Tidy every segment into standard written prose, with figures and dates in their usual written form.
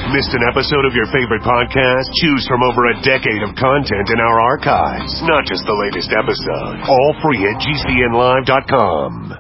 Missed an episode of your favorite podcast? Choose from over a decade of content in our archives, not just the latest episode. All free at GCNlive.com.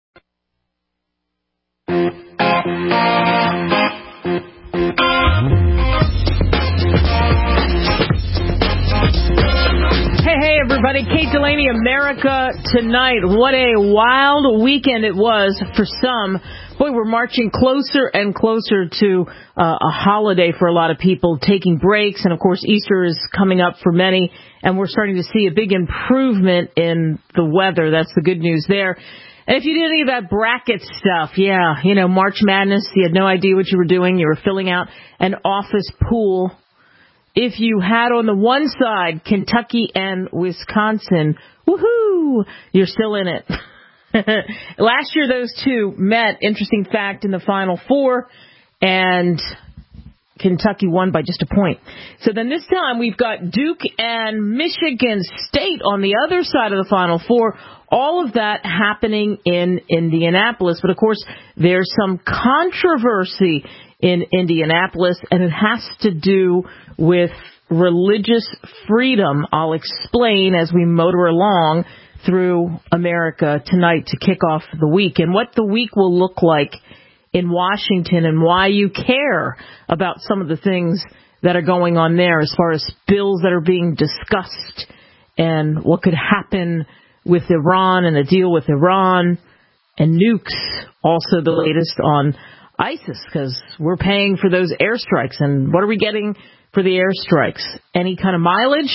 Hey, everybody. Kate Delaney, America Tonight. What a wild weekend it was for some. Boy, we're marching closer and closer to a holiday for a lot of people, taking breaks. And, of course, Easter is coming up for many. And we're starting to see a big improvement in the weather. That's the good news there. And if you did any of that bracket stuff, March Madness, you had no idea what you were doing. You were filling out an office pool. If you had on the one side Kentucky and Wisconsin, woohoo, you're still in it. Last year, those two met, interesting fact, in the Final Four, and Kentucky won by just a point. So then this time we've got Duke and Michigan State on the other side of the Final Four. All of that happening in Indianapolis. But, of course, there's some controversy in Indianapolis, and it has to do with religious freedom. I'll explain as we motor along through America Tonight to kick off the week and what the week will look like in Washington and why you care about some of the things that are going on there as far as bills that are being discussed and what could happen with Iran and the deal with Iran and nukes. Also the latest on ISIS, because we're paying for those airstrikes. And what are we getting for the airstrikes? Any kind of mileage?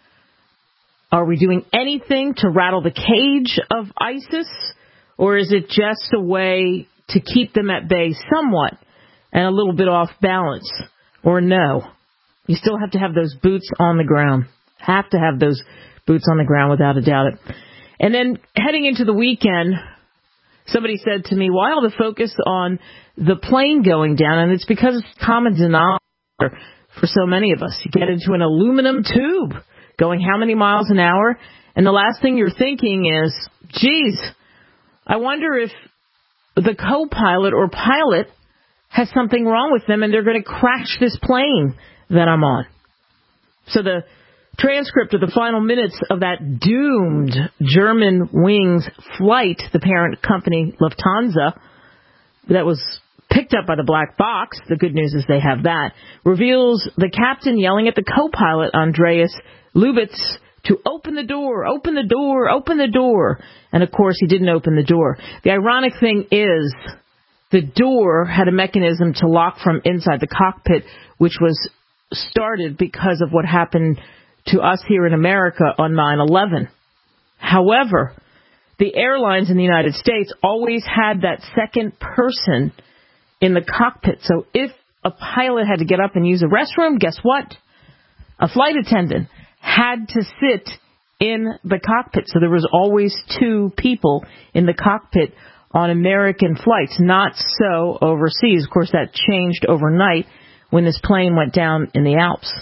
Are we doing anything to rattle the cage of ISIS? Or is it just a way to keep them at bay somewhat and a little bit off balance? Or no? You still have to have those boots on the ground. Have to have those boots on the ground without a doubt. And then heading into the weekend, somebody said to me, why all the focus on the plane going down? And it's because it's common denominator for so many of us. You get into an aluminum tube going how many miles an hour? And the last thing you're thinking is, geez, I wonder if the co-pilot or pilot has something wrong with them and they're going to crash this plane that I'm on. So the transcript of the final minutes of that doomed German Wings flight, the parent company Lufthansa, that was picked up by the black box, the good news is they have that, reveals the captain yelling at the co-pilot, Andreas Lubitz, to open the door, open the door, open the door. And, of course, he didn't open the door. The ironic thing is the door had a mechanism to lock from inside the cockpit, which was started because of what happened to us here in America on 9/11. However, the airlines in the United States always had that second person in the cockpit. So if a pilot had to get up and use a restroom, guess what? A flight attendant had to sit in the cockpit. So there was always two people in the cockpit on American flights, not so overseas. Of course, that changed overnight when this plane went down in the Alps.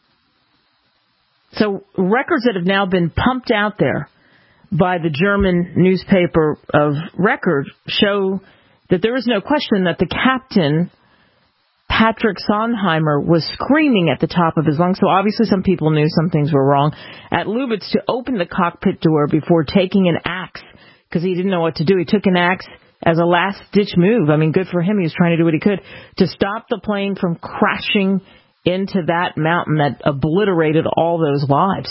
So records that have now been pumped out there by the German newspaper of Record show that there is no question that the captain, Patrick Sonheimer, was screaming at the top of his lungs. So obviously some people knew some things were wrong. At Lubitz to open the cockpit door before taking an axe because he didn't know what to do. He took an axe as a last-ditch move. I mean, good for him. He was trying to do what he could to stop the plane from crashing into that mountain that obliterated all those lives.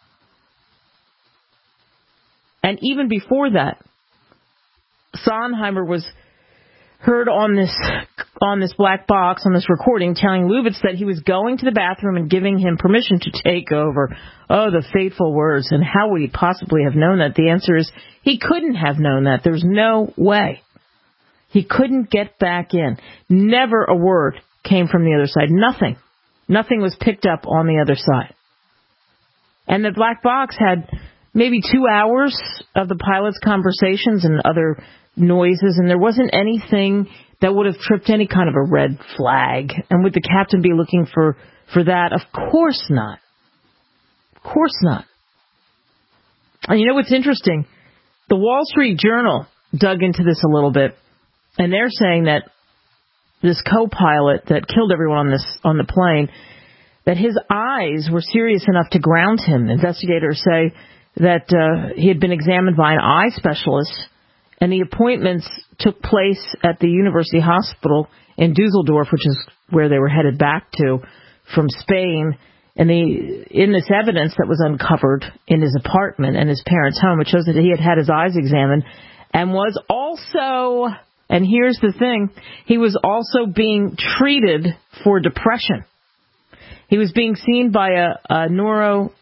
And even before that, Sonheimer was heard on this black box, on this recording, telling Lubitz that he was going to the bathroom and giving him permission to take over. Oh, the fateful words. And how would he possibly have known that? The answer is he couldn't have known that. There's no way. He couldn't get back in. Never a word came from the other side. Nothing. Nothing was picked up on the other side. And the black box had maybe 2 hours of the pilot's conversations and other noises, and there wasn't anything that would have tripped any kind of a red flag. And would the captain be looking for that? Of course not. Of course not. And you know what's interesting? The Wall Street Journal dug into this a little bit, and they're saying that this co-pilot that killed everyone on the plane, that his eyes were serious enough to ground him. Investigators say that he had been examined by an eye specialist, and the appointments took place at the University Hospital in Dusseldorf, which is where they were headed back to from Spain. And in this evidence that was uncovered in his apartment and his parents' home, it shows that he had had his eyes examined and was also, and here's the thing, he was also being treated for depression. He was being seen by a neuropsychologist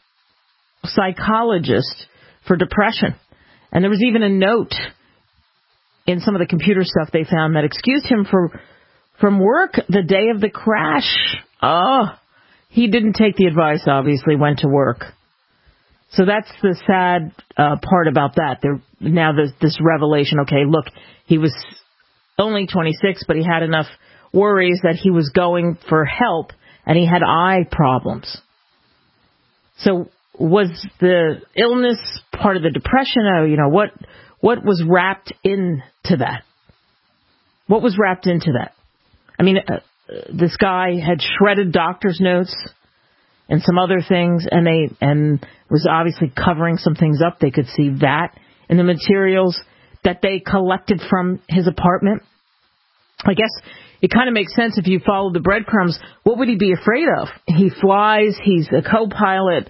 for depression. And there was even a note in some of the computer stuff they found that excused him from work the day of the crash. He didn't take the advice, obviously, went to work. So that's the sad part about that. Now there's this revelation, okay, look, he was only 26, but he had enough worries that he was going for help, and he had eye problems. So was the illness part of the depression? What was wrapped into that? What was wrapped into that? I mean, this guy had shredded doctor's notes and some other things, and was obviously covering some things up. They could see that in the materials that they collected from his apartment. I guess it kind of makes sense if you follow the breadcrumbs. What would he be afraid of? He flies. He's a co-pilot.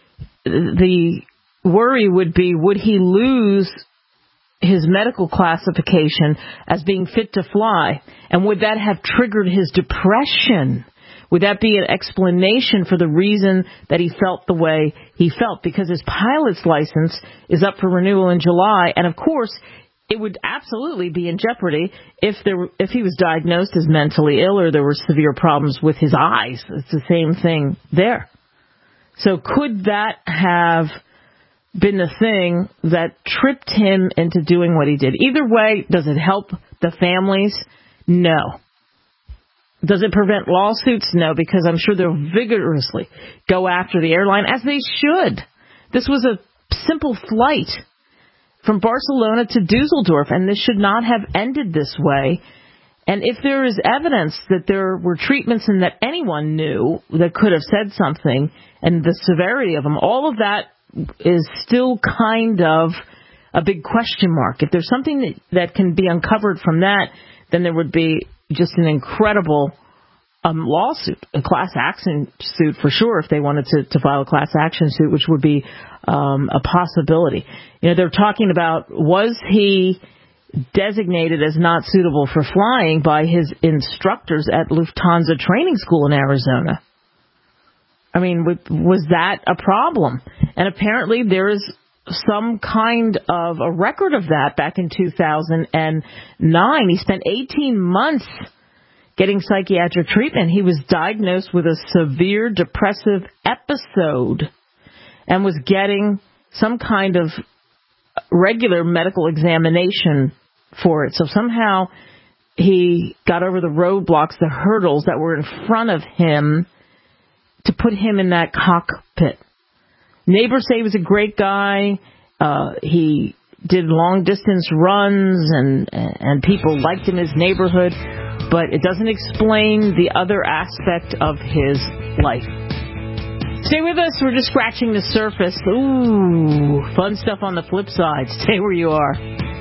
The worry would be, would he lose his medical classification as being fit to fly? And would that have triggered his depression? Would that be an explanation for the reason that he felt the way he felt? Because his pilot's license is up for renewal in July, and of course, it would absolutely be in jeopardy if he was diagnosed as mentally ill or there were severe problems with his eyes. It's the same thing there. So could that have been the thing that tripped him into doing what he did? Either way, does it help the families? No. Does it prevent lawsuits? No, because I'm sure they'll vigorously go after the airline, as they should. This was a simple flight from Barcelona to Dusseldorf, and this should not have ended this way. And if there is evidence that there were treatments and that anyone knew that could have said something, and the severity of them, all of that is still kind of a big question mark. If there's something that can be uncovered from that, then there would be just an incredible lawsuit, a class action suit for sure, if they wanted to file a class action suit, which would be a possibility. They're talking about, was he designated as not suitable for flying by his instructors at Lufthansa Training School in Arizona? I mean, was that a problem? And apparently there is some kind of a record of that back in 2009. He spent 18 months getting psychiatric treatment. He was diagnosed with a severe depressive episode and was getting some kind of regular medical examination for it. So somehow he got over the roadblocks, the hurdles that were in front of him to put him in that cockpit. Neighbors say he was a great guy. He did long-distance runs, and people liked him in his neighborhood. But it doesn't explain the other aspect of his life. Stay with us. We're just scratching the surface. Ooh, fun stuff on the flip side. Stay where you are.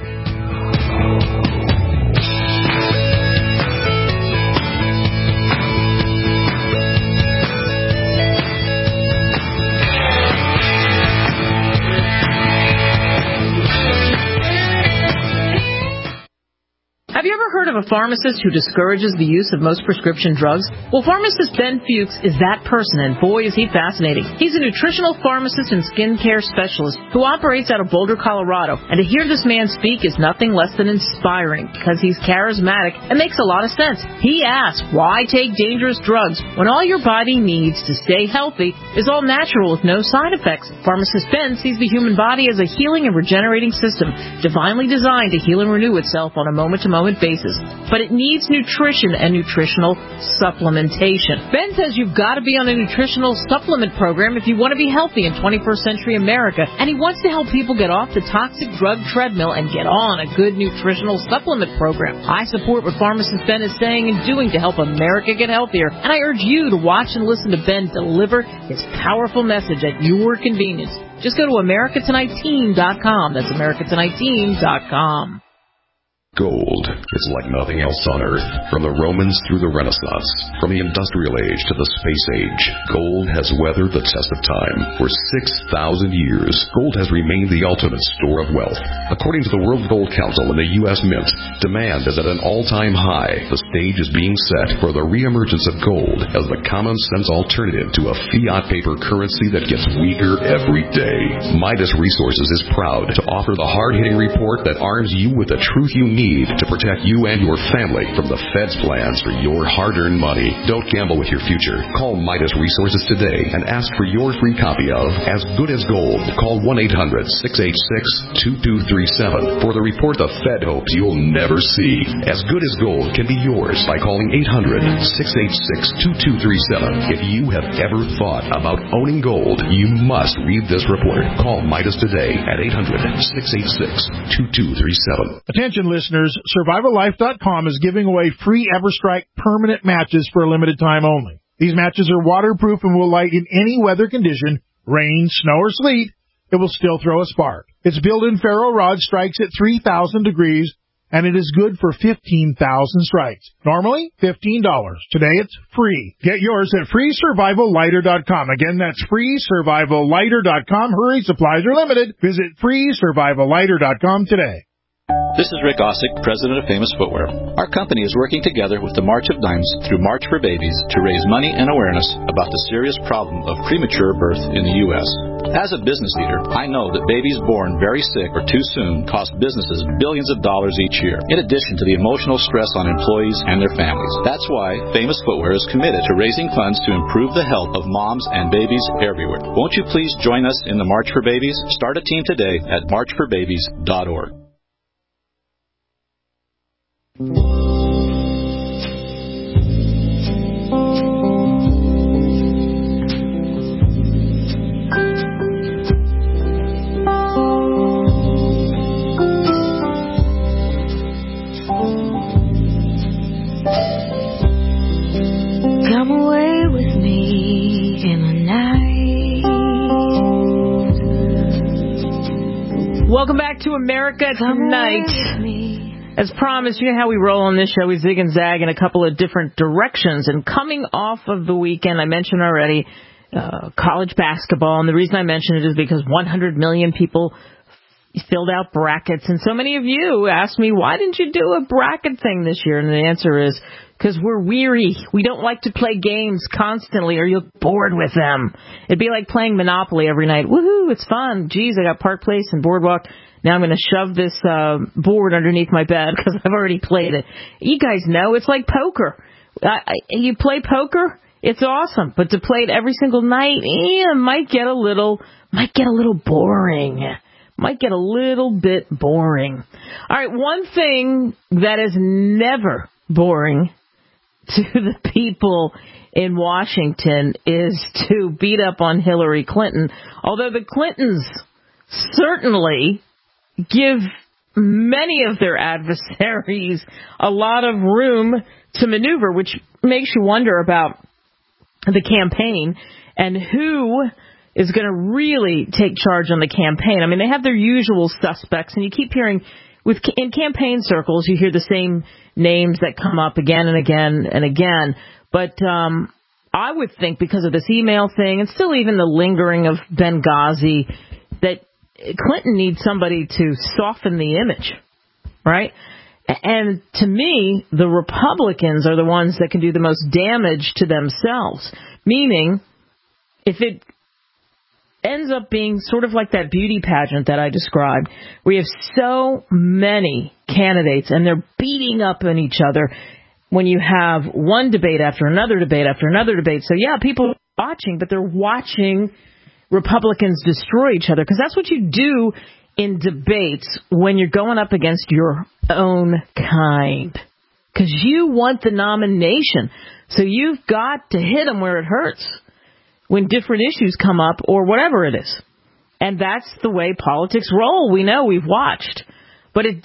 Have you ever heard of a pharmacist who discourages the use of most prescription drugs? Well, pharmacist Ben Fuchs is that person, and boy, is he fascinating. He's a nutritional pharmacist and skincare specialist who operates out of Boulder, Colorado. And to hear this man speak is nothing less than inspiring, because he's charismatic and makes a lot of sense. He asks, why take dangerous drugs when all your body needs to stay healthy is all natural with no side effects? Pharmacist Ben sees the human body as a healing and regenerating system, divinely designed to heal and renew itself on a moment-to-moment basis. but it needs nutrition and nutritional supplementation. Ben says you've got to be on a nutritional supplement program if you want to be healthy in 21st century America, and he wants to help people get off the toxic drug treadmill and get on a good nutritional supplement program. I support what pharmacist Ben is saying and doing to help America get healthier, and I urge you to watch and listen to Ben deliver his powerful message at your convenience. Just go to AmericaTonightTeam.com. That's AmericaTonightTeam.com. Gold is like nothing else on Earth. From the Romans through the Renaissance, from the Industrial Age to the Space Age, gold has weathered the test of time. For 6,000 years, gold has remained the ultimate store of wealth. According to the World Gold Council and the U.S. Mint, demand is at an all-time high. The stage is being set for the reemergence of gold as the common-sense alternative to a fiat paper currency that gets weaker every day. Midas Resources is proud to offer the hard-hitting report that arms you with the truth you need to protect you and your family from the Fed's plans for your hard-earned money. Don't gamble with your future. Call Midas Resources today and ask for your free copy of As Good as Gold. Call 1-800-686-2237 for the report the Fed hopes you'll never see. As Good as Gold can be yours by calling 800-686-2237. If you have ever thought about owning gold, you must read this report. Call Midas today at 800-686-2237. Attention listeners, SurvivalLife.com is giving away free EverStrike permanent matches for a limited time only. These matches are waterproof and will light in any weather condition, rain, snow, or sleet. It will still throw a spark. Its built-in ferro rod strikes at 3,000 degrees, and it is good for 15,000 strikes. Normally, $15. Today, it's free. Get yours at FreeSurvivalLighter.com. Again, that's FreeSurvivalLighter.com. Hurry, supplies are limited. Visit FreeSurvivalLighter.com today. This is Rick Ossick, president of Famous Footwear. Our company is working together with the March of Dimes through March for Babies to raise money and awareness about the serious problem of premature birth in the U.S. As a business leader, I know that babies born very sick or too soon cost businesses billions of dollars each year, in addition to the emotional stress on employees and their families. That's why Famous Footwear is committed to raising funds to improve the health of moms and babies everywhere. Won't you please join us in the March for Babies? Start a team today at marchforbabies.org. Come away with me in the night. Welcome back to America Tonight. As promised, you know how we roll on this show. We zig and zag in a couple of different directions. And coming off of the weekend, I mentioned already college basketball. And the reason I mention it is because 100 million people filled out brackets. And so many of you asked me, why didn't you do a bracket thing this year? And the answer is, because we're weary. We don't like to play games constantly or you're bored with them. It'd be like playing Monopoly every night. Woohoo, it's fun. Geez, I got Park Place and Boardwalk. Now I'm going to shove this board underneath my bed because I've already played it. You guys know it's like poker. You play poker, it's awesome. But to play it every single night, might get a little boring. Might get a little bit boring. All right, one thing that is never boring to the people in Washington is to beat up on Hillary Clinton. Although the Clintons certainly give many of their adversaries a lot of room to maneuver, which makes you wonder about the campaign and who is going to really take charge on the campaign. I mean, they have their usual suspects, and you keep hearing, in campaign circles, you hear the same names that come up again and again and again. But I would think because of this email thing and still even the lingering of Benghazi, that Clinton needs somebody to soften the image, right? And to me, the Republicans are the ones that can do the most damage to themselves, meaning if it ends up being sort of like that beauty pageant that I described, where you have so many candidates and they're beating up on each other when you have one debate after another debate after another debate. So, yeah, people are watching, but they're watching Republicans destroy each other, because that's what you do in debates when you're going up against your own kind. because you want the nomination. So you've got to hit them where it hurts when different issues come up or whatever it is. And that's the way politics roll. We know, we've watched. But I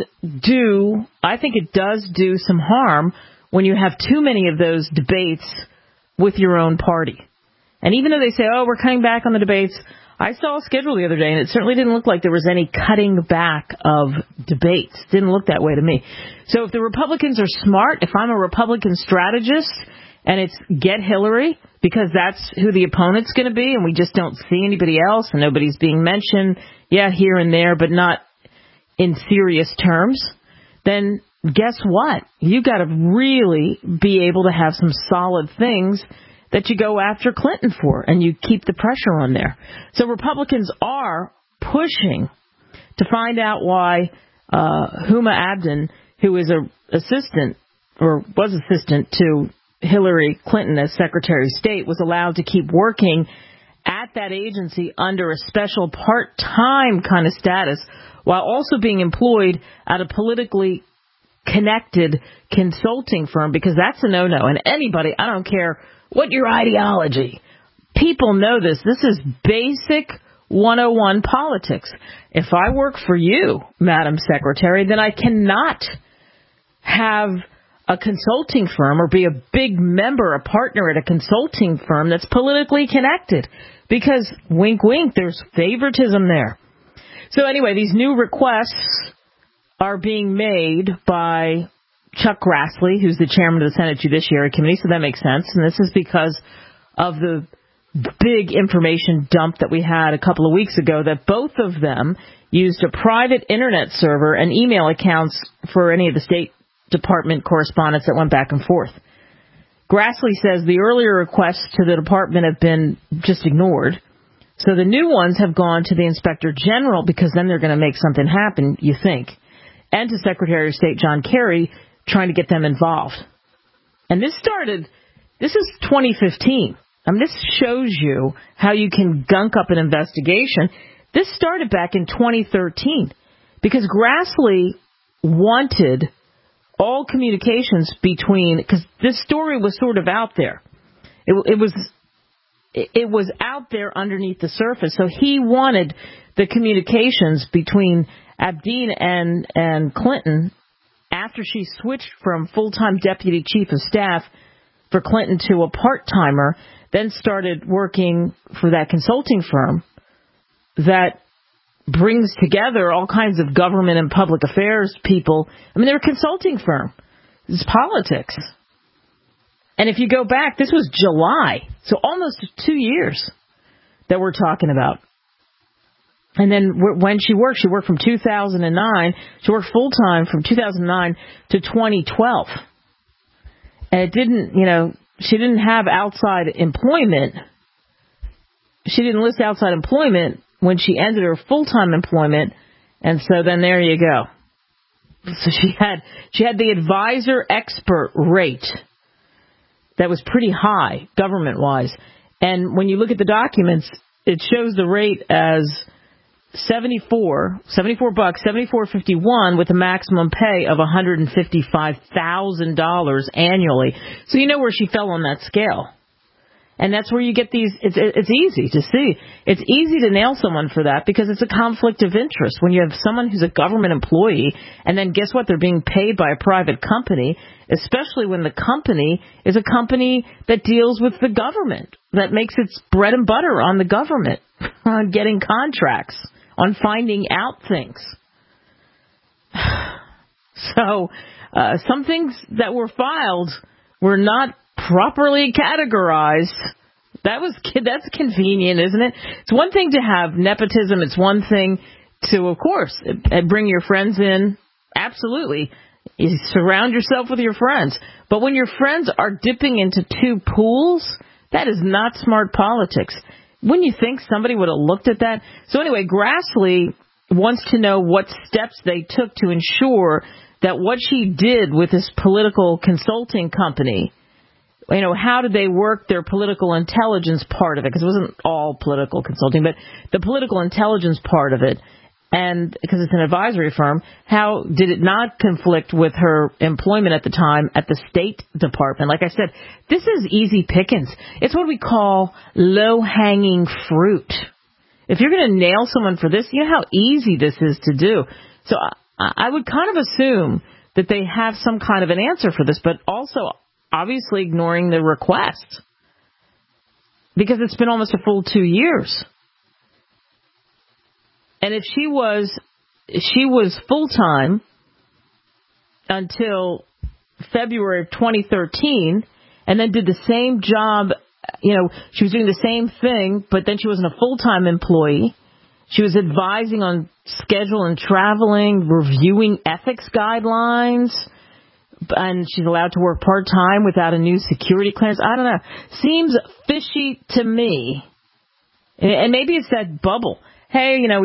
think it does do some harm when you have too many of those debates with your own party. And even though they say, we're cutting back on the debates, I saw a schedule the other day, and it certainly didn't look like there was any cutting back of debates. Didn't look that way to me. So if the Republicans are smart, if I'm a Republican strategist, and it's get Hillary, because that's who the opponent's going to be, and we just don't see anybody else, and nobody's being mentioned, here and there, but not in serious terms, then guess what? You got to really be able to have some solid things that you go after Clinton for, and you keep the pressure on there. So Republicans are pushing to find out why Huma Abedin, who is a assistant or was assistant to Hillary Clinton as Secretary of State, was allowed to keep working at that agency under a special part-time kind of status while also being employed at a politically connected consulting firm, because that's a no-no. And anybody, I don't care what your ideology, people know this. This is basic 101 politics. If I work for you, Madam Secretary, then I cannot have a consulting firm or be a big member, a partner at a consulting firm that's politically connected, because wink, wink, there's favoritism there. So anyway, these new requests are being made by Chuck Grassley, who's the chairman of the Senate Judiciary Committee, so that makes sense. And this is because of the big information dump that we had a couple of weeks ago, that both of them used a private internet server and email accounts for any of the State Department correspondence that went back and forth. Grassley says the earlier requests to the department have been just ignored. So the new ones have gone to the Inspector General, because then they're going to make something happen, you think, and to Secretary of State John Kerry, trying to get them involved. And this is 2015. This shows you how you can gunk up an investigation. This started back in 2013 because Grassley wanted all communications between, because this story was sort of out there. It was out there underneath the surface. So he wanted the communications between Abedin and Clinton after she switched from full-time deputy chief of staff for Clinton to a part-timer, then started working for that consulting firm that brings together all kinds of government and public affairs people. They're a consulting firm. It's politics. And if you go back, this was July, so almost 2 years that we're talking about. And then when she worked from 2009. She worked full-time from 2009 to 2012. And it didn't, she didn't have outside employment. She didn't list outside employment when she ended her full-time employment. And so then there you go. So she had the advisor expert rate that was pretty high government-wise. And when you look at the documents, it shows the rate as $74.51 with a maximum pay of $155,000 annually. So you know where she fell on that scale. And that's where you get these, it's easy to see. It's easy to nail someone for that because it's a conflict of interest. When you have someone who's a government employee and then guess what? They're being paid by a private company, especially when the company is a company that deals with the government, that makes its bread and butter on the government, on getting contracts, on finding out things. So some things that were filed were not properly categorized. That's convenient, isn't it? It's one thing to have nepotism. It's one thing to, of course, bring your friends in. Absolutely. You surround yourself with your friends. But when your friends are dipping into two pools, that is not smart politics. Wouldn't you think somebody would have looked at that? So anyway, Grassley wants to know what steps they took to ensure that what she did with this political consulting company, how did they work their political intelligence part of it? Because it wasn't all political consulting, but the political intelligence part of it, And because it's an advisory firm, how did it not conflict with her employment at the time at the State Department? Like I said, this is easy pickings. It's what we call low-hanging fruit. If you're going to nail someone for this, you know how easy this is to do. So I would kind of assume that they have some kind of an answer for this, but also obviously ignoring the request because it's been almost a full 2 years. And if she was full-time until February of 2013 and then did the same job, she was doing the same thing, but then she wasn't a full-time employee. She was advising on schedule and traveling, reviewing ethics guidelines, and she's allowed to work part-time without a new security clearance. I don't know. Seems fishy to me. And maybe it's that bubble. Hey, this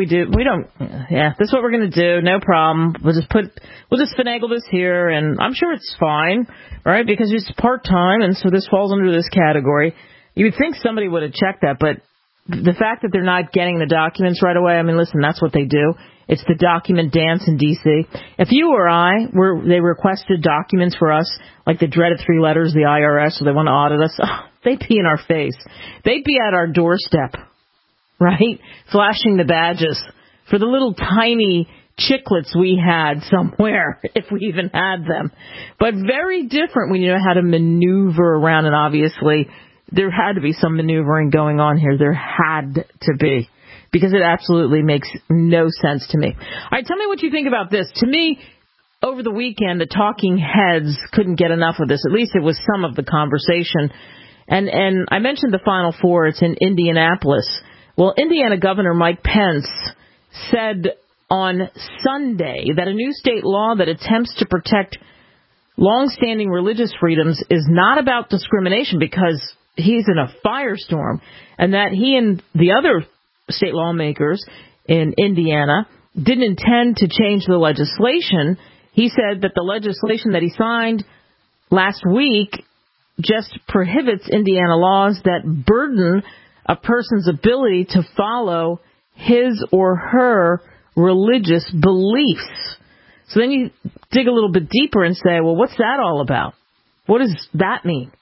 is what we're going to do. No problem. We'll just finagle this here, and I'm sure it's fine, right? Because it's part-time, and so this falls under this category. You would think somebody would have checked that, but the fact that they're not getting the documents right away, I mean, listen, that's what they do. It's the document dance in D.C. If you or I, they requested documents for us, like the dreaded 3 letters, the IRS, so they want to audit us, they'd be in our face. They'd be at our doorstep, right? Flashing the badges for the little tiny chiclets we had somewhere, if we even had them. But very different when you know how to maneuver around, and obviously there had to be some maneuvering going on here. There had to be, because it absolutely makes no sense to me. All right, tell me what you think about this. To me, over the weekend, the talking heads couldn't get enough of this. At least it was some of the conversation. And I mentioned the Final Four. It's in Indianapolis. Well, Indiana Governor Mike Pence said on Sunday that a new state law that attempts to protect longstanding religious freedoms is not about discrimination because he's in a firestorm, and that he and the other state lawmakers in Indiana didn't intend to change the legislation. He said that the legislation that he signed last week just prohibits Indiana laws that burden a person's ability to follow his or her religious beliefs. So then you dig a little bit deeper and say, well, what's that all about? What does that mean?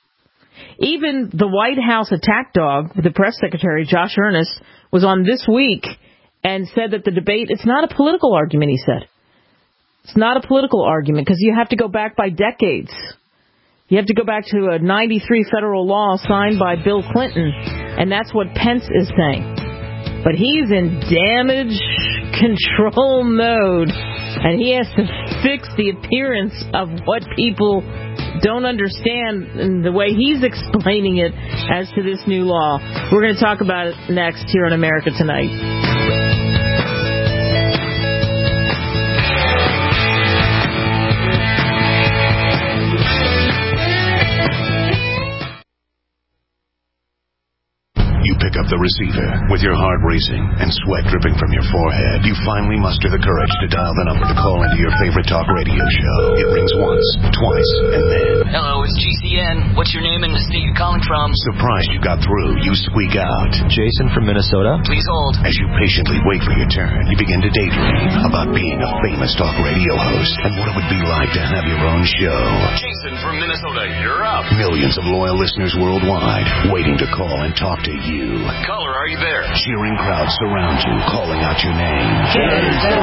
Even the White House attack dog, the press secretary, Josh Earnest, was on This Week and said that the debate, it's not a political argument, he said. It's not a political argument because you have to go back by decades. You have to go back to a 93 federal law signed by Bill Clinton, and that's what Pence is saying. But he's in damage control mode, and he has to fix the appearance of what people don't understand in the way he's explaining it as to this new law. We're going to talk about it next here on America Tonight. Pick up the receiver with your heart racing and sweat dripping from your forehead. You finally muster the courage to dial the number to call into your favorite talk radio show. It rings once, twice, and then... Hello, it's GCN. What's your name and the state you're calling from? Surprised you got through, you squeak out. Jason from Minnesota. Please hold. As you patiently wait for your turn, you begin to daydream about being a famous talk radio host and what it would be like to have your own show. Jason from Minnesota, you're up. Millions of loyal listeners worldwide waiting to call and talk to you. Caller, are you there? Cheering crowds surround you, calling out your name. Jason!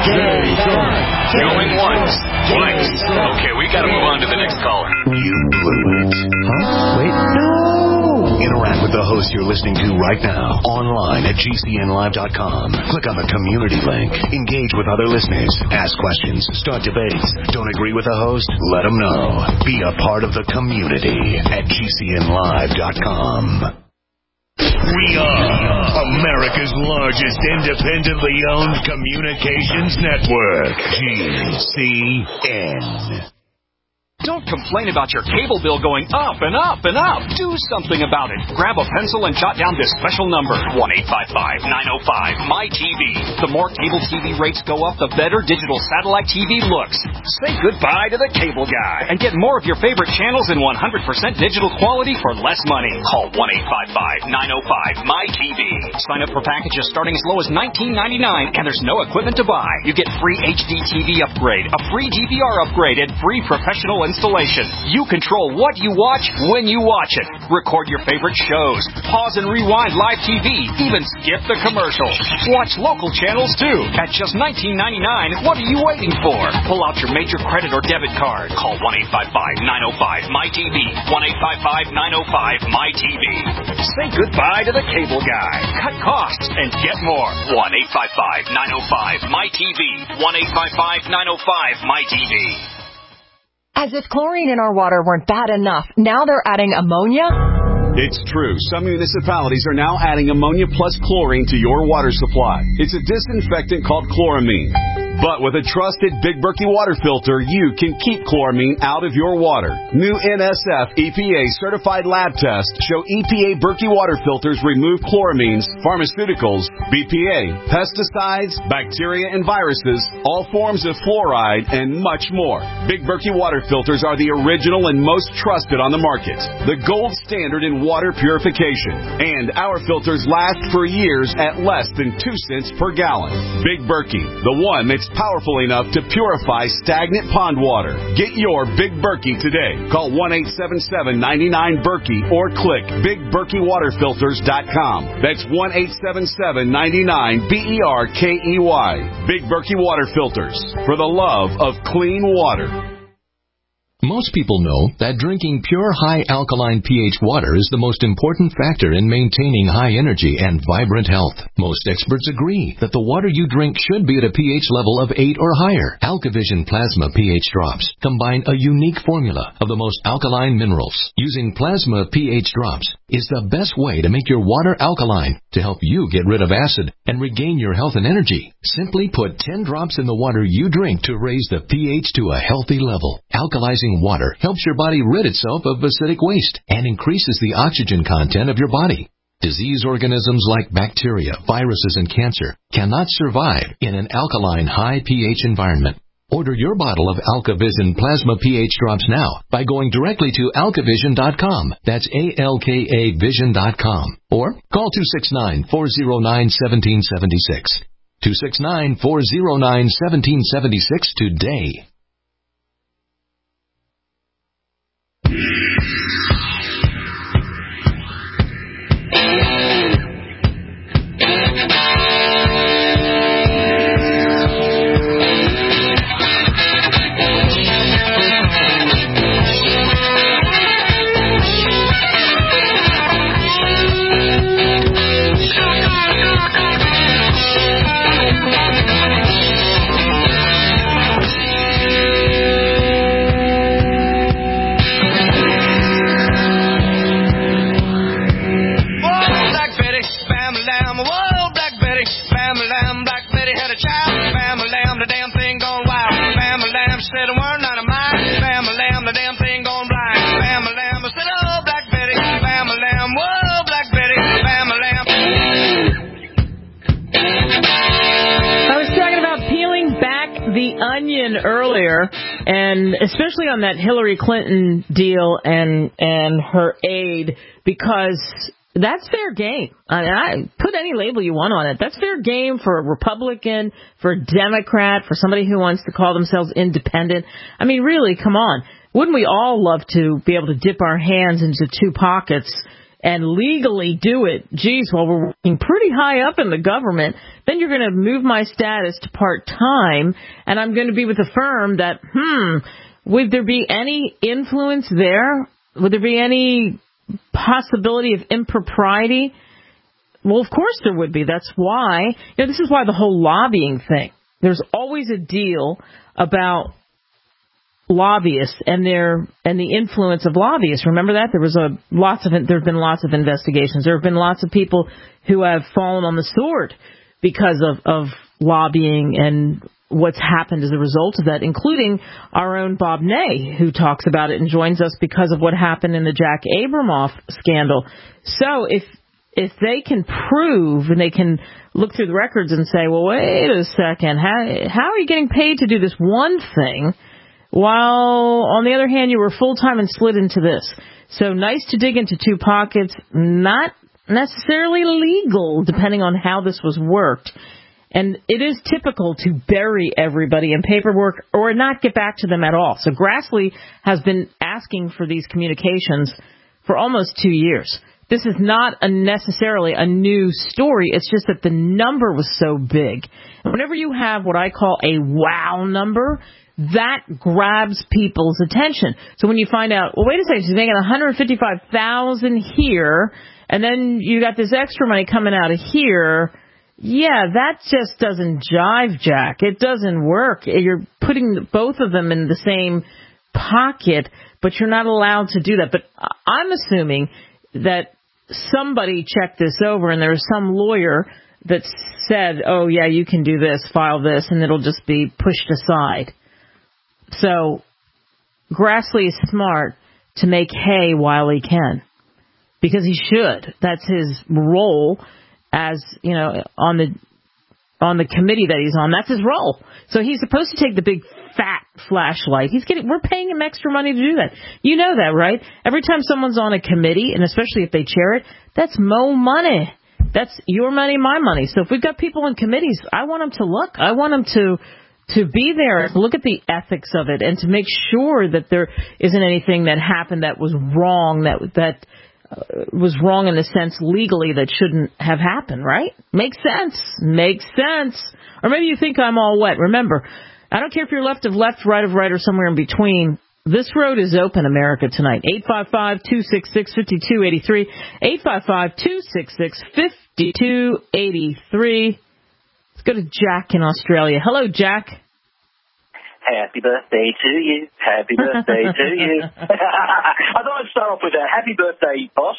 Going once, twice. Okay, we gotta move on to the next caller. You blew it. Huh? Wait, no! Interact with the host you're listening to right now, online at GCNlive.com. Click on the community link. Engage with other listeners. Ask questions. Start debates. Don't agree with the host? Let them know. Be a part of the community at GCNlive.com. We are America's largest independently owned communications network, GCN. Don't complain about your cable bill going up and up and up. Do something about it. Grab a pencil and jot down this special number, 1-855-905-MY-TV. The more cable TV rates go up, the better digital satellite TV looks. Say goodbye to the cable guy and get more of your favorite channels in 100% digital quality for less money. Call 1-855-905-MY-TV. Sign up for packages starting as low as $19.99, and there's no equipment to buy. You get free HD TV upgrade, a free DVR upgrade, and free professional installation. You control what you watch when you watch it. Record your favorite shows. Pause and rewind live TV. Even skip the commercials. Watch local channels too. At just $19.99, what are you waiting for? Pull out your major credit or debit card. Call 1-855-905-MY-TV. 1-855-905-MY-TV. Say goodbye to the cable guy. Cut costs and get more. 1-855-905-MY-TV. 1-855-905-MY-TV. As if chlorine in our water weren't bad enough, now they're adding ammonia? It's true. Some municipalities are now adding ammonia plus chlorine to your water supply. It's a disinfectant called chloramine. But with a trusted Big Berkey water filter, you can keep chloramine out of your water. New NSF EPA certified lab tests show EPA Berkey water filters remove chloramines, pharmaceuticals, BPA, pesticides, bacteria and viruses, all forms of fluoride, and much more. Big Berkey water filters are the original and most trusted on the market. The gold standard in water purification. And our filters last for years at less than 2 cents per gallon. Big Berkey, the one that's powerful enough to purify stagnant pond water. Get your Big Berkey today. Call 1-877-99-BERKEY or click BigBerkeyWaterFilters.com. That's 1-877-99-BERKEY. Big Berkey Water Filters, for the love of clean water. Most people know that drinking pure high alkaline pH water is the most important factor in maintaining high energy and vibrant health. Most experts agree that the water you drink should be at a pH level of 8 or higher. AlkaVision Plasma pH drops combine a unique formula of the most alkaline minerals. Using plasma pH drops is the best way to make your water alkaline to help you get rid of acid and regain your health and energy. Simply put 10 drops in the water you drink to raise the pH to a healthy level. Alkalizing water helps your body rid itself of acidic waste and increases the oxygen content of your body. Disease organisms like bacteria, viruses, and cancer cannot survive in an alkaline high pH environment. Order your bottle of AlkaVision Plasma pH drops now by going directly to alkavision.com. That's ALKA Vision.com. Or call 269-409-1776. 269-409-1776 today. Earlier, and especially on that Hillary Clinton deal and her aide, because that's fair game. I put any label you want on it. That's fair game for a Republican, for a Democrat, for somebody who wants to call themselves independent. I mean, really, come on. Wouldn't we all love to be able to dip our hands into two pockets and legally do it? Geez, well, we're working pretty high up in the government. Then you're going to move my status to part-time, and I'm going to be with a firm that, would there be any influence there? Would there be any possibility of impropriety? Well, of course there would be. That's why, this is why the whole lobbying thing. There's always a deal about lobbyists and the influence of lobbyists. Remember that? There have been lots of investigations. There have been lots of people who have fallen on the sword because of lobbying and what's happened as a result of that, including our own Bob Ney, who talks about it and joins us because of what happened in the Jack Abramoff scandal. So if they can prove and they can look through the records and say, well, wait a second, how are you getting paid to do this one thing while, on the other hand, you were full-time and slid into this? So nice to dig into two pockets, not necessarily legal, depending on how this was worked. And it is typical to bury everybody in paperwork or not get back to them at all. So Grassley has been asking for these communications for almost 2 years. This is not necessarily a new story. It's just that the number was so big. Whenever you have what I call a wow number, that grabs people's attention. So when you find out, well, wait a second, she's making $155,000 here, and then you got this extra money coming out of here. Yeah, that just doesn't jive, Jack. It doesn't work. You're putting both of them in the same pocket, but you're not allowed to do that. But I'm assuming that somebody checked this over and there was some lawyer that said, oh, yeah, you can do this, file this, and it'll just be pushed aside. So Grassley is smart to make hay while he can, because he should. That's his role as, you know, on the committee that he's on. That's his role. So he's supposed to take the big fat flashlight. We're paying him extra money to do that. You know that, right? Every time someone's on a committee, and especially if they chair it, that's more money. That's your money, my money. So if we've got people in committees, I want them to look. I want them to be there, look at the ethics of it, and to make sure that there isn't anything that happened that was wrong, that was wrong in the sense legally that shouldn't have happened, right? Makes sense. Makes sense. Or maybe you think I'm all wet. Remember, I don't care if you're left of left, right of right, or somewhere in between. This road is open, America, tonight. 855-266-5283. 855-266-5283. Let's go to Jack in Australia. Hello, Jack. Happy birthday to you. Happy birthday to you. I thought I'd start off with a happy birthday, boss.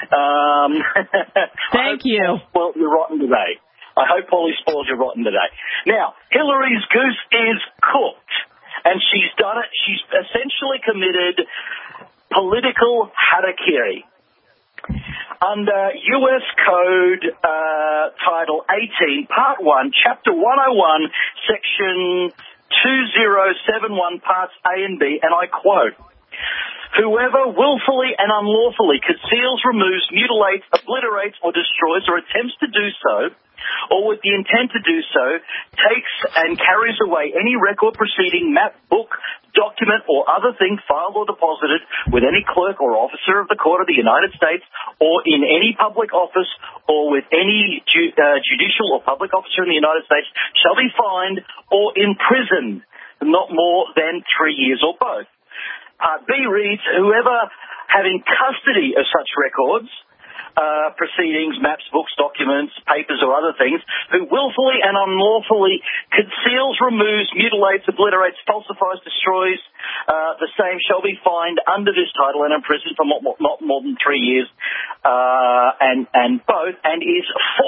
Thank you. Well, you're rotten today. I hope Paulie spoils you rotten today. Now, Hillary's goose is cooked, and she's done it. She's essentially committed political harakiri. Under U.S. Code Title 18, Part 1, Chapter 101, Section 2071, Parts A and B, and I quote, whoever willfully and unlawfully conceals, removes, mutilates, obliterates, or destroys, or attempts to do so, or with the intent to do so, takes and carries away any record proceeding, map, book, document, or other thing filed or deposited with any clerk or officer of the court of the United States or in any public office or with any judicial or public officer in the United States shall be fined or imprisoned not more than 3 years or both. Part B reads, whoever having custody of such records, proceedings, maps, books, documents, papers, or other things, who willfully and unlawfully conceals, removes, mutilates, obliterates, falsifies, destroys, the same shall be fined under this title and imprisoned for not more than 3 years, and both, and is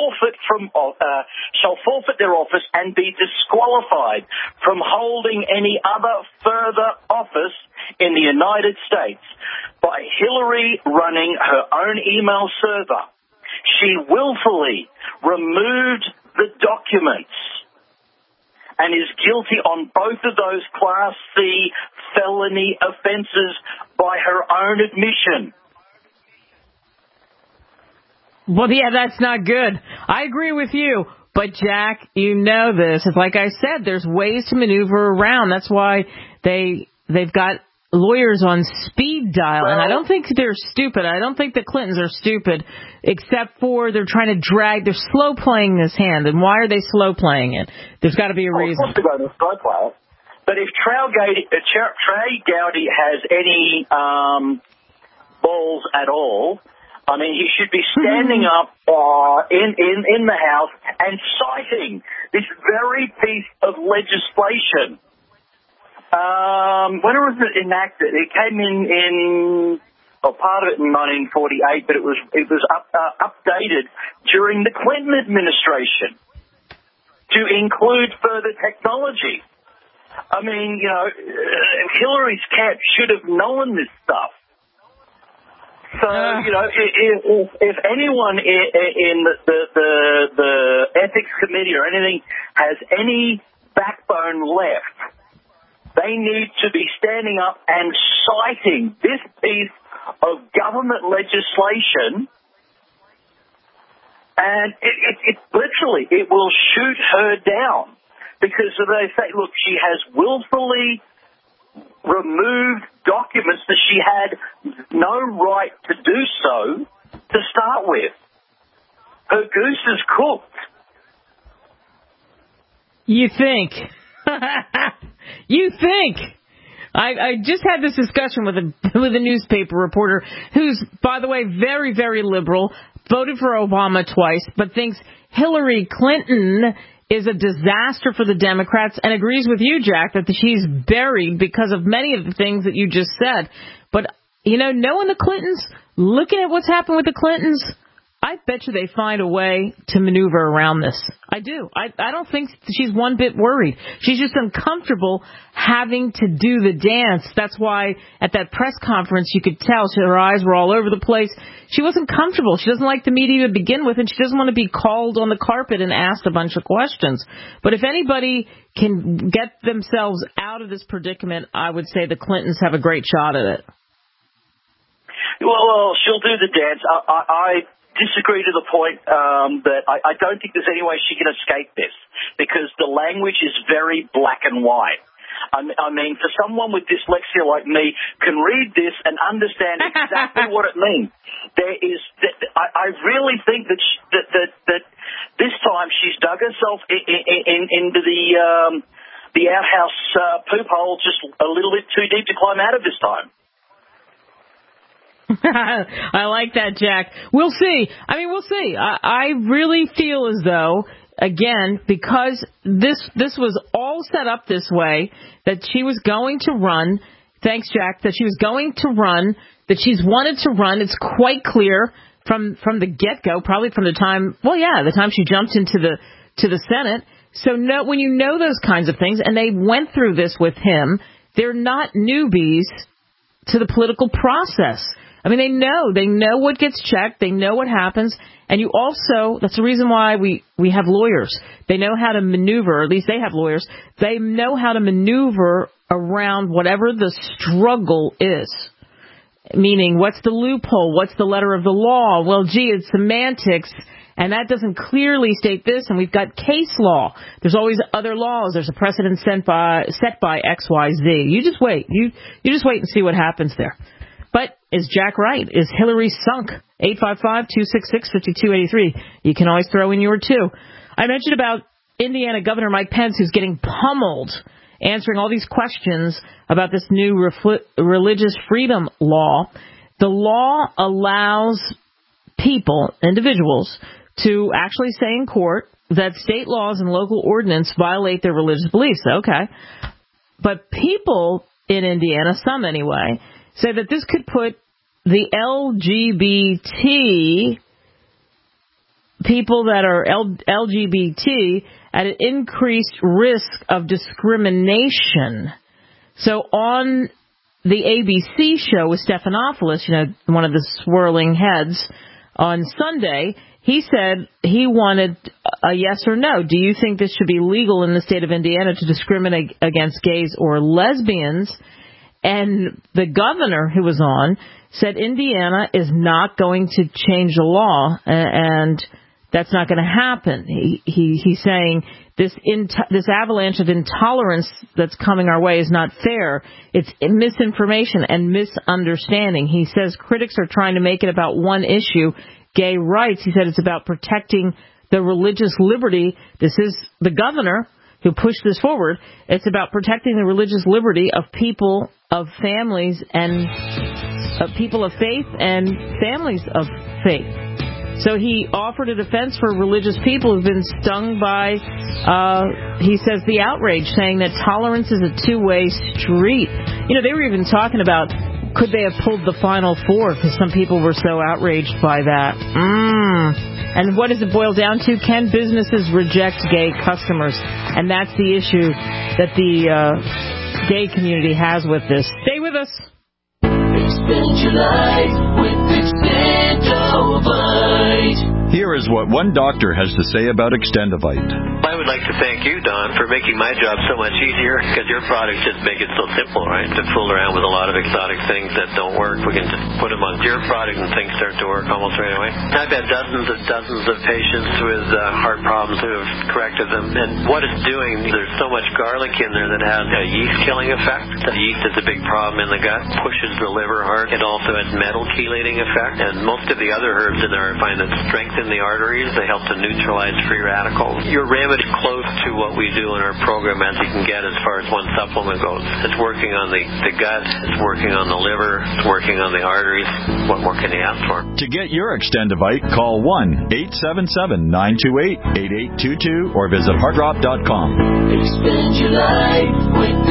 shall forfeit their office and be disqualified from holding any other further office in the United States by Hillary running her own email server. She willfully removed the documents and is guilty on both of those Class C felony offenses by her own admission. Well, yeah, that's not good. I agree with you. But, Jack, you know this. It's like I said, there's ways to maneuver around. That's why they've got lawyers on speed dial. And I don't think they're stupid. I don't think the Clintons are stupid, except for they're trying to they're slow playing this hand. And why are they slow playing it? There's got to be a reason. Of course they're going to slow play it. But if Trey Gowdy has any balls at all, I mean, he should be standing up in the House and citing this very piece of legislation. When was it enacted? It came part of it in 1948, but it was updated during the Clinton administration. to include further technology. I mean, you know, Hillary's camp should have known this stuff. So, you know, if anyone in the ethics committee or anything has any backbone left, they need to be standing up and citing this piece of government legislation, and it literally, it will shoot her down, because they say, look, she has willfully removed documents that she had no right to do so to start with. Her goose is cooked. You think? You think? I just had this discussion with a newspaper reporter who's, by the way, very, very liberal, voted for Obama twice, but thinks Hillary Clinton is a disaster for the Democrats, and agrees with you, Jack, that she's buried because of many of the things that you just said. But, you know, knowing the Clintons, looking at what's happened with the Clintons, I bet you they find a way to maneuver around this. I do. I don't think she's one bit worried. She's just uncomfortable having to do the dance. That's why at that press conference you could tell her eyes were all over the place. She wasn't comfortable. She doesn't like the media to begin with, and she doesn't want to be called on the carpet and asked a bunch of questions. But if anybody can get themselves out of this predicament, I would say the Clintons have a great shot at it. Well, she'll do the dance. I disagree to the point that I don't think there's any way she can escape this, because the language is very black and white. I mean, for someone with dyslexia like me can read this and understand exactly what it means. I really think that this time she's dug herself into the outhouse poop hole just a little bit too deep to climb out of this time. I like that, Jack. We'll see. I mean, we'll see. I really feel as though, again, because this was all set up this way, that she was going to run. Thanks, Jack. That she was going to run. That she's wanted to run. It's quite clear from the get-go, probably from the time. Well, yeah, the time she jumped into the Senate. So when you know those kinds of things, and they went through this with him, they're not newbies to the political process. I mean, they know what gets checked, they know what happens, and you also, that's the reason why we have lawyers. They know how to maneuver, or at least they have lawyers, they know how to maneuver around whatever the struggle is. Meaning, what's the loophole? What's the letter of the law? Well, gee, it's semantics, and that doesn't clearly state this, and we've got case law. There's always other laws. There's a precedent set by XYZ. You just wait. You just wait and see what happens there. But is Jack right? Is Hillary sunk? 855-266-5283. You can always throw in your two. I mentioned about Indiana Governor Mike Pence, who's getting pummeled, answering all these questions about this new religious freedom law. The law allows people, individuals, to actually say in court that state laws and local ordinance violate their religious beliefs. Okay. But people in Indiana, some anyway, say that this could put the LGBT people that are LGBT at an increased risk of discrimination. So on the ABC show with Stephanopoulos, one of the swirling heads, on Sunday, he said he wanted a yes or no. Do you think this should be legal in the state of Indiana to discriminate against gays or lesbians? And the governor who was on said Indiana is not going to change the law, and that's not going to happen. He's saying this avalanche of intolerance that's coming our way is not fair. It's misinformation and misunderstanding. He says critics are trying to make it about one issue, gay rights. He said it's about protecting the religious liberty. This is the governor who pushed this forward. It's about protecting the religious liberty of people, of families, and of people of faith and families of faith. So he offered a defense for religious people who've been stung by, he says, the outrage, saying that tolerance is a two-way street. They were even talking about, could they have pulled the Final Four, because some people were so outraged by that. And what does it boil down to? Can businesses reject gay customers? And that's the issue that the gay community has with this. Stay with us. Expand your life with Extendovite. Here is what one doctor has to say about Extendovite. I would like to thank you, Don, for making my job so much easier, because your products just make it so simple, right? To fool around with a lot of exotic things that don't work, we can just put them on your product and things start to work almost right away. I've had dozens of patients with heart problems who have corrected them, and what it's doing, there's so much garlic in there that has a yeast-killing effect. The yeast is a big problem in the gut, pushes the liver hard. It also has metal chelating effect, and most of the other herbs in there I find that strengthen the arteries. They help to neutralize free radicals. Your remedy is close to what we do in our program as you can get as far as one supplement goes. It's working on the gut, it's working on the liver, it's working on the arteries. What more can you ask for? To get your Extendovite, call 1-877-928-8822 or visit heartdrop.com. Expand your life with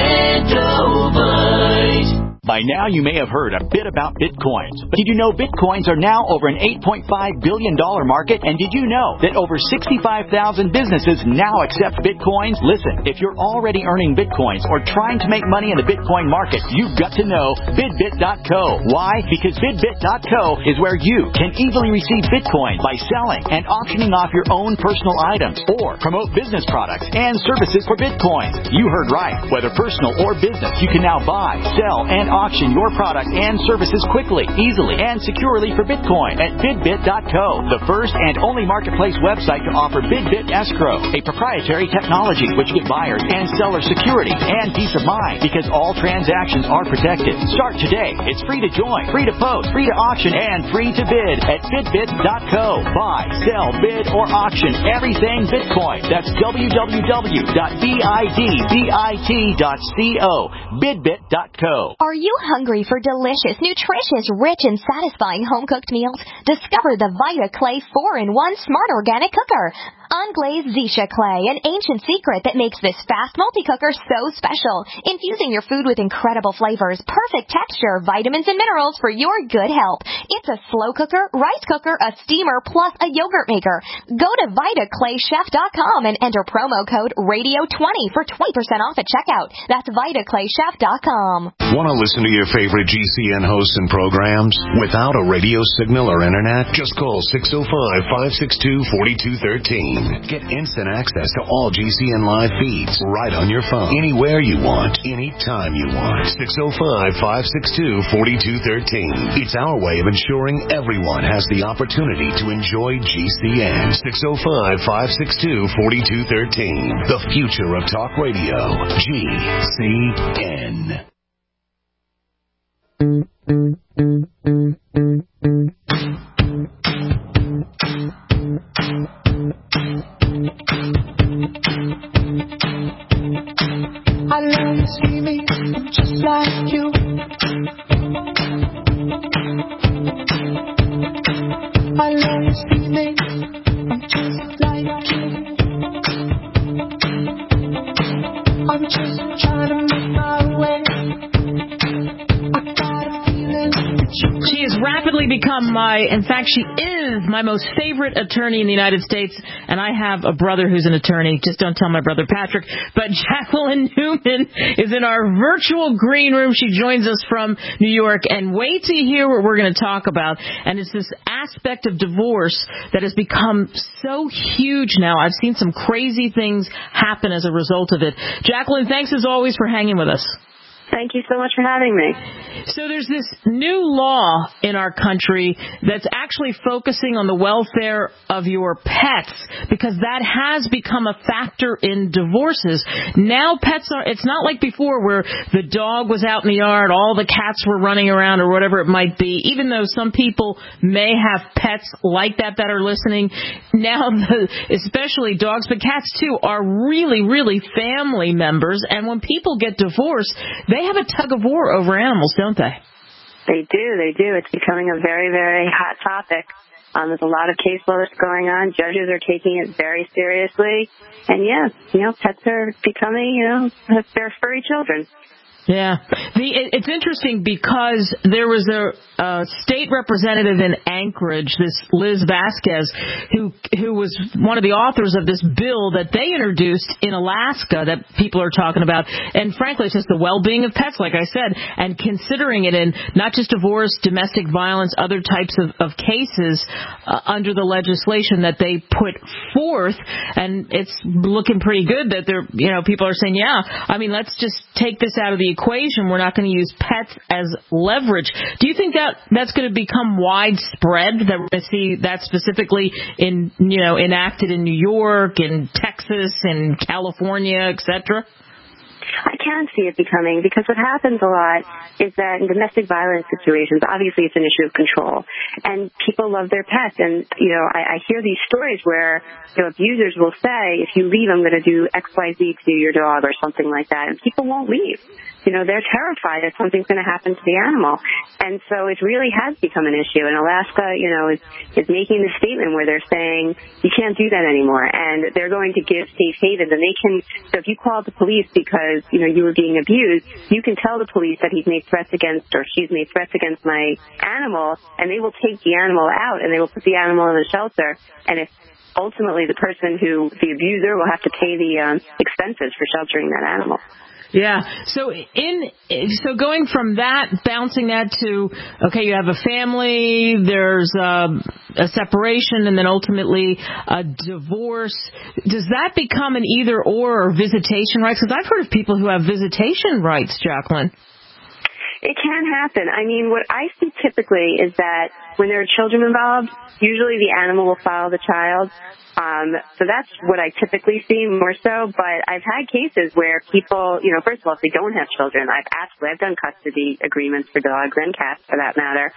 Extendovite. By now, you may have heard a bit about Bitcoins. But did you know Bitcoins are now over an $8.5 billion market? And did you know that over 65,000 businesses now accept Bitcoins? Listen, if you're already earning Bitcoins or trying to make money in the Bitcoin market, you've got to know Bidbit.co. Why? Because Bidbit.co is where you can easily receive Bitcoin by selling and auctioning off your own personal items or promote business products and services for Bitcoins. You heard right. Whether personal or business, you can now buy, sell, and auction your product and services quickly, easily, and securely for Bitcoin at Bidbit.co, the first and only marketplace website to offer Bidbit Escrow, a proprietary technology which gives buyers and sellers security and peace of mind because all transactions are protected. Start today. It's free to join, free to post, free to auction, and free to bid at Bidbit.co. Buy, sell, bid, or auction everything Bitcoin. That's www.bidbit.co. Bidbit.co. Are you hungry for delicious, nutritious, rich, and satisfying home-cooked meals? Discover the Vita Clay 4-in-1 Smart Organic Cooker. Unglazed Zisha clay, an ancient secret that makes this fast multi-cooker so special. Infusing your food with incredible flavors, perfect texture, vitamins, and minerals for your good health. It's a slow cooker, rice cooker, a steamer, plus a yogurt maker. Go to VitaClayChef.com and enter promo code RADIO20 for 20% off at checkout. That's VitaClayChef.com. Want to listen to your favorite GCN hosts and programs without a radio signal or internet? Just call 605-562-4213. Get instant access to all GCN live feeds right on your phone, anywhere you want, anytime you want. 605-562-4213. It's our way of ensuring everyone has the opportunity to enjoy GCN. 605-562-4213. The future of talk radio. GCN. I love you, Stevie, just like you. I love you, Stevie, I'm just like you. I'm just trying to make my way. I got a feeling that She has rapidly become she is my most favorite attorney in the United States, and I have a brother who's an attorney. Just don't tell my brother Patrick. But Jacqueline Newman is in our virtual green room. She joins us from New York, and wait till you hear what we're going to talk about. And it's this aspect of divorce that has become so huge now. I've seen some crazy things happen as a result of it. Jacqueline, thanks as always for hanging with us. Thank you so much for having me. So there's this new law in our country that's actually focusing on the welfare of your pets because that has become a factor in divorces. Now it's not like before where the dog was out in the yard, all the cats were running around or whatever it might be. Even though some people may have pets like that are listening, now especially dogs, but cats too, are really, really family members. And when people get divorced, they have a tug of war over animals, don't they? They do. It's becoming a very, very hot topic. There's a lot of caseload that's going on. Judges are taking it very seriously. And pets are becoming, they're furry children. Yeah. It's interesting because there was a state representative in Anchorage, this Liz Vasquez, who was one of the authors of this bill that they introduced in Alaska that people are talking about. And frankly, it's just the well-being of pets, like I said, and considering it in not just divorce, domestic violence, other types of cases under the legislation that they put forth. And it's looking pretty good that people are saying, yeah, I mean, let's just take this out of the equation. We're not going to use pets as leverage. Do you think that's going to become widespread, that we're going to see that specifically enacted in New York, in Texas, in California, etc.? I can see it becoming, because what happens a lot is that in domestic violence situations, obviously it's an issue of control, and people love their pets. And I hear these stories where abusers will say, if you leave, I'm going to do X, Y, Z to your dog or something like that, and people won't leave. They're terrified that something's going to happen to the animal. And so it really has become an issue. And Alaska, is making the statement where they're saying you can't do that anymore. And they're going to give safe havens. And so if you call the police because, you were being abused, you can tell the police that he's made threats against, or she's made threats against my animal, and they will take the animal out and they will put the animal in a shelter. And if ultimately the abuser will have to pay the expenses for sheltering that animal. Yeah. So going from that, bouncing that to, okay, you have a family, there's a separation, and then ultimately a divorce. Does that become an either or visitation rights? Because I've heard of people who have visitation rights, Jacqueline. It can happen. I mean, what I see typically is that when there are children involved, usually the animal will follow the child. So that's what I typically see more so, but I've had cases where people, first of all, if they don't have children, I've done custody agreements for dogs and cats for that matter.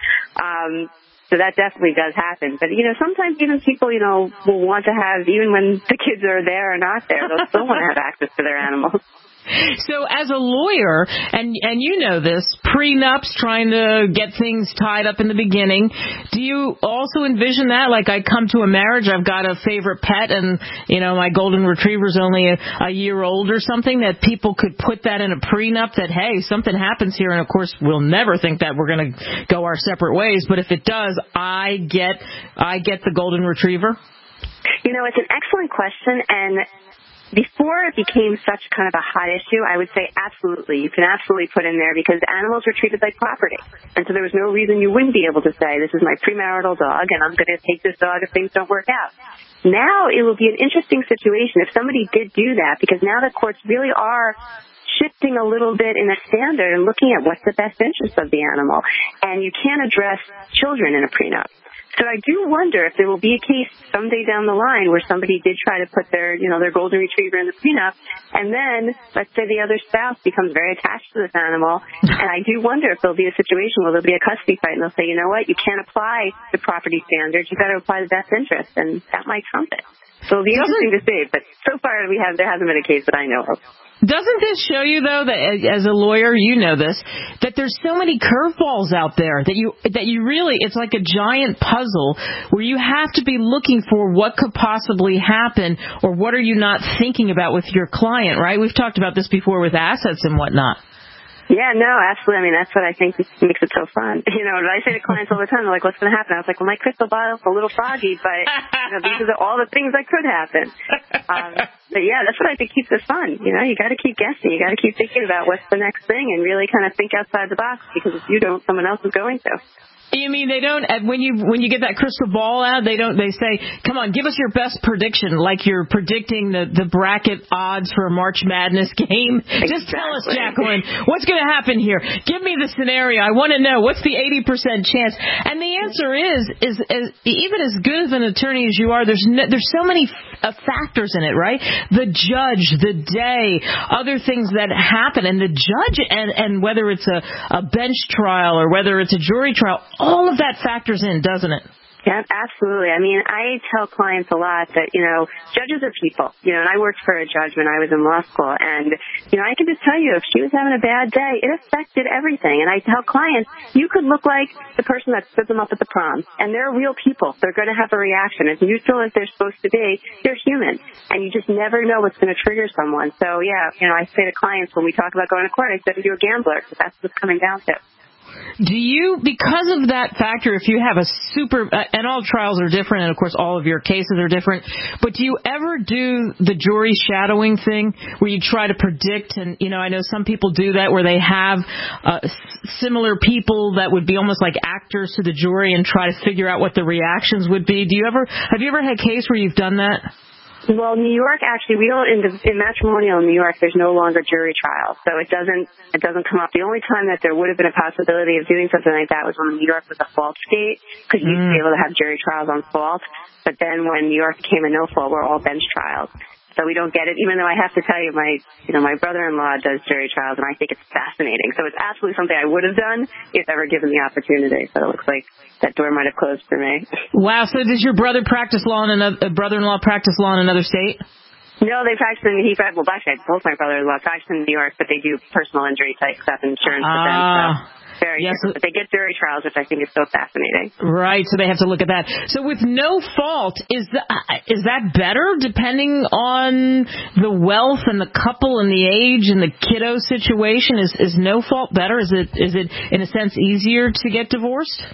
So that definitely does happen. But, sometimes even people, will want to have, even when the kids are there or not there, they'll still want to have access to their animals. So as a lawyer, and you know this, prenups, trying to get things tied up in the beginning, do you also envision that? Like, I come to a marriage, I've got a favorite pet, and, my golden retriever's only a year old or something, that people could put that in a prenup that, hey, something happens here, and of course we'll never think that we're going to go our separate ways, but if it does, I get the golden retriever? It's an excellent question, and before it became such kind of a hot issue, I would say absolutely. You can absolutely put in there, because animals are treated like property. And so there was no reason you wouldn't be able to say, this is my premarital dog, and I'm going to take this dog if things don't work out. Now it will be an interesting situation if somebody did do that, because now the courts really are shifting a little bit in a standard and looking at what's the best interest of the animal. And you can't address children in a prenup. So I do wonder if there will be a case someday down the line where somebody did try to put their golden retriever in the prenup, and then let's say the other spouse becomes very attached to this animal, and I do wonder if there'll be a situation where there'll be a custody fight, and they'll say, you know what, you can't apply the property standards, you've got to apply the best interest, and that might trump it. So it'll be interesting to see, but so far there hasn't been a case that I know of. Doesn't this show you, though, that as a lawyer, you know this, that there's so many curveballs out there that you really, it's like a giant puzzle where you have to be looking for what could possibly happen, or what are you not thinking about with your client, right? We've talked about this before with assets and whatnot. Yeah, no, absolutely. I mean, that's what I think makes it so fun. I say to clients all the time, they're like, what's going to happen? I was like, well, my crystal bottle's a little foggy, but these are all the things that could happen. But yeah, that's what I think keeps it fun. You got to keep guessing. You got to keep thinking about what's the next thing and really kind of think outside the box, because if you don't, someone else is going to. You mean they don't, when you get that crystal ball out, they say, come on, give us your best prediction, like you're predicting the bracket odds for a March Madness game. Exactly. Just tell us, Jacqueline, what's going to happen here? Give me the scenario. I want to know, what's the 80% chance? And the answer is even as good of an attorney as you are, there's so many factors in it, right? The judge, the day, other things that happen, and the judge, and whether it's a bench trial or whether it's a jury trial, all of that factors in, doesn't it? Yeah, absolutely. I mean, I tell clients a lot that, judges are people, and I worked for a judge when I was in law school, and, I can just tell you, if she was having a bad day, it affected everything. And I tell clients, you could look like the person that stood them up at the prom, and they're real people. They're going to have a reaction. As neutral as they're supposed to be, they're human, and you just never know what's going to trigger someone. So, yeah, I say to clients when we talk about going to court, I said, you're a gambler, because that's what it's coming down to. Do you, because of that factor, if you have a and all trials are different, and of course all of your cases are different, but do you ever do the jury shadowing thing where you try to predict, and I know some people do that where they have similar people that would be almost like actors to the jury and try to figure out what the reactions would be? Have you ever had a case where you've done that? Well, New York, actually, we don't, in matrimonial in New York, there's no longer jury trial, so it doesn't come up. The only time that there would have been a possibility of doing something like that was when New York was a fault state, because you used to be able to have jury trials on fault, but then when New York became a no fault, we're all bench trials. So we don't get it, even though I have to tell you, my brother-in-law does jury trials, and I think it's fascinating. So it's absolutely something I would have done if ever given the opportunity. So it looks like that door might have closed for me. Wow. So does your brother brother-in-law practice law in another state? No, they practice well, actually, both my brother-in-law practice in New York, but they do personal injury type stuff, insurance defense stuff. Very different, but they get jury trials, which I think is so fascinating. Right, so they have to look at that. So with no fault, is that better depending on the wealth and the couple and the age and the kiddo situation? Is no fault better? Is it in a sense easier to get divorced?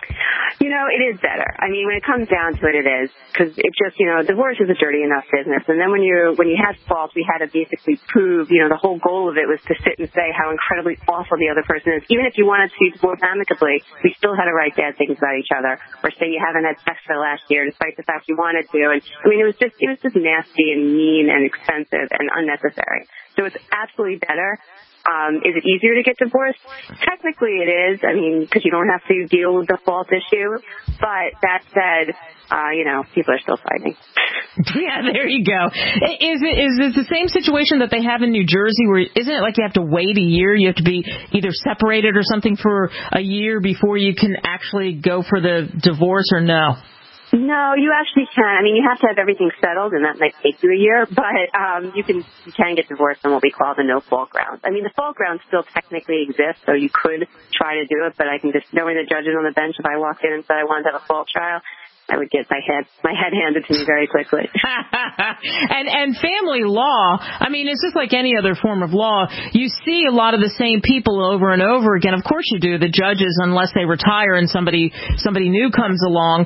It is better. I mean, when it comes down to it, it is, because it's just, divorce is a dirty enough business. And then when you had fault, we had to basically prove, the whole goal of it was to sit and say how incredibly awful the other person is. Even if you wanted to divorce amicably, we still had to write bad things about each other, or say you haven't had sex for the last year, despite the fact you wanted to. And I mean, it was just nasty and mean and expensive and unnecessary. So it's absolutely better. Is it easier to get divorced? Technically it is, because you don't have to deal with the fault issue. But that said, people are still fighting. Yeah, there you go. Is it the same situation that they have in New Jersey, where isn't it like you have to wait a year? You have to be either separated or something for a year before you can actually go for the divorce, or no? No, you actually can. You have to have everything settled, and that might take you a year, but you can get divorced on what we call the no-fault grounds. The fault grounds still technically exist, so you could try to do it, but I can just, knowing the judges on the bench, if I walked in and said I wanted to have a fault trial, I would get my head handed to me very quickly. And family law, it's just like any other form of law. You see a lot of the same people over and over again. Of course you do. The judges, unless they retire and somebody new comes along,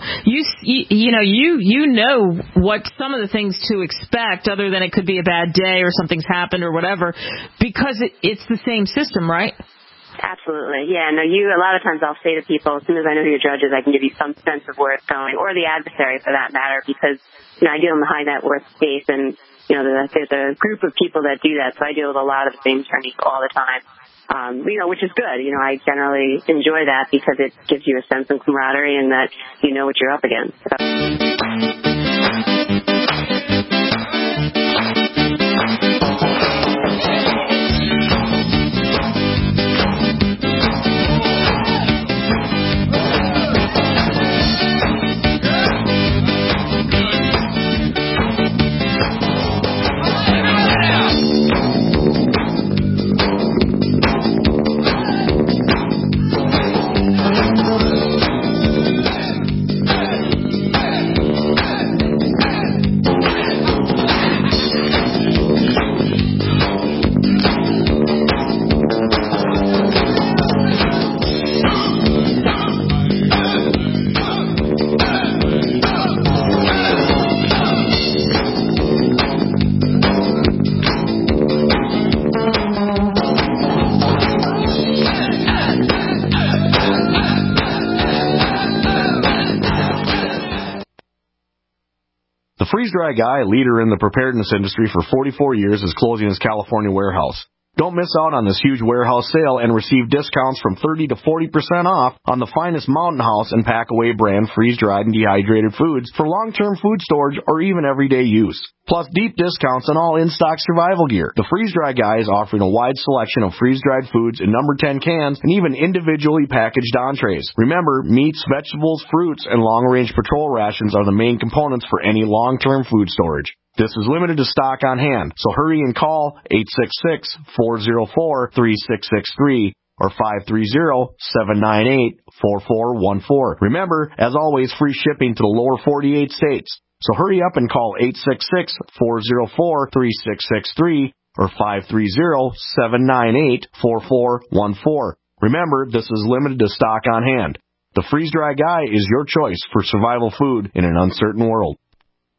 you know what some of the things to expect, other than it could be a bad day or something's happened or whatever, because it's the same system, right? Absolutely. Yeah, no, a lot of times I'll say to people, as soon as I know who your judge is, I can give you some sense of where it's going, or the adversary for that matter, because, I deal in the high net worth space, and, there's a group of people that do that, so I deal with a lot of the same attorneys all the time, which is good. I generally enjoy that because it gives you a sense of camaraderie and that you know what you're up against. So. The Freeze Dry Guy, leader in the preparedness industry for 44 years, is closing his California warehouse. Don't miss out on this huge warehouse sale and receive discounts from 30 to 40% off on the finest Mountain House and Packaway brand freeze-dried and dehydrated foods for long-term food storage or even everyday use. Plus deep discounts on all in-stock survival gear. The Freeze Dry Guy is offering a wide selection of freeze-dried foods in number 10 cans and even individually packaged entrees. Remember, meats, vegetables, fruits, and long-range patrol rations are the main components for any long-term food storage. This is limited to stock on hand, so hurry and call 866-404-3663 or 530-798-4414. Remember, as always, free shipping to the lower 48 states. So hurry up and call 866-404-3663 or 530-798-4414. Remember, this is limited to stock on hand. The Freeze Dry Guy is your choice for survival food in an uncertain world.